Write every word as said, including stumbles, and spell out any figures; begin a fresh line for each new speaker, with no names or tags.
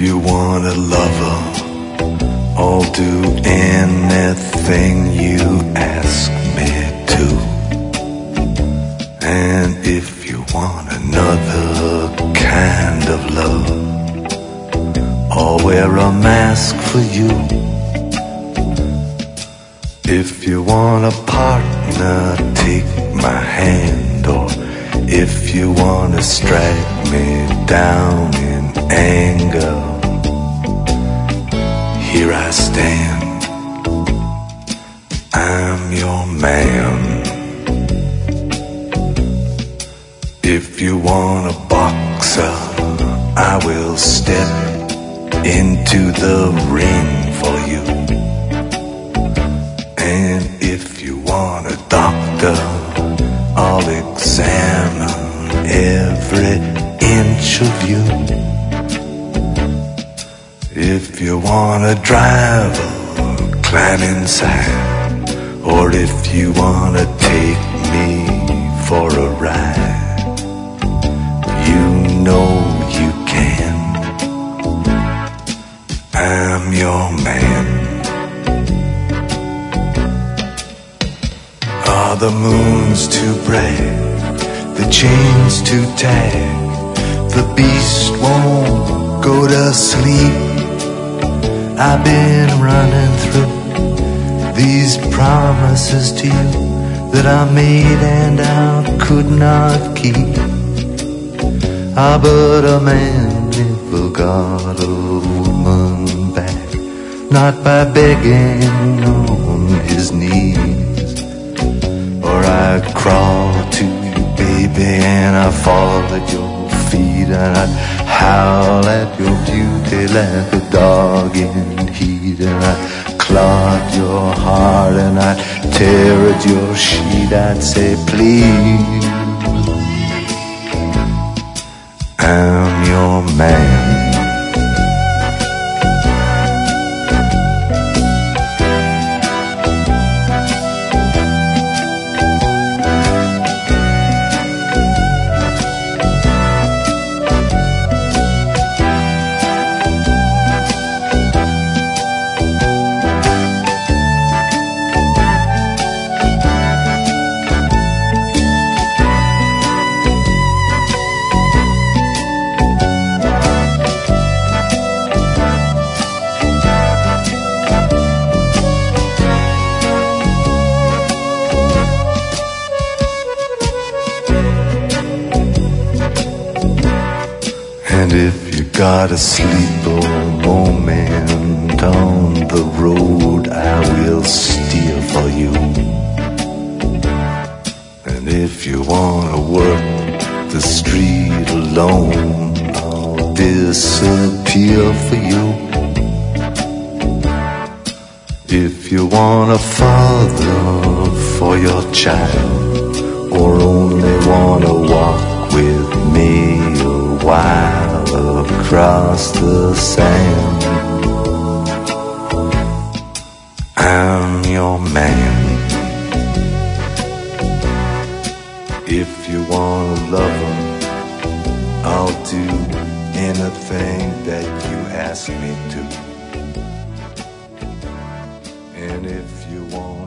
you want a lover, I'll do anything you ask me to. And if you want another kind of love, I'll wear a mask for you. If you want a partner, take my hand. Or if you want to strike me down in anger, here I stand, I'm your man. If you want a boxer, I will step into the ring for you. And if you want a doctor, I'll examine every inch of you. If you want a driver, climb inside. Or if you want to take me for a ride, you know you can. I'm your man. Are the moons too bright, the chains too tight, the beast won't go to sleep? I've been running through these promises to you that I made and I could not keep. Ah, but a man never got a woman back, not by begging on his knees. Or I'd crawl to you, baby, and I'd fall at your feet, and I'd howl at your beauty like a dog in heat, and I'd claw at your heart, and I'd tear at your sheet. I'd say, please, I'm your man. And if you got a sleeper moment on the road, I will steer for you. And if you wanna work the street alone, I'll disappear for you. If you want a father for your child, or only wanna walk with me a while across the sand, I'm your man. If you want a lover, I'll do anything that you ask me to. And if you want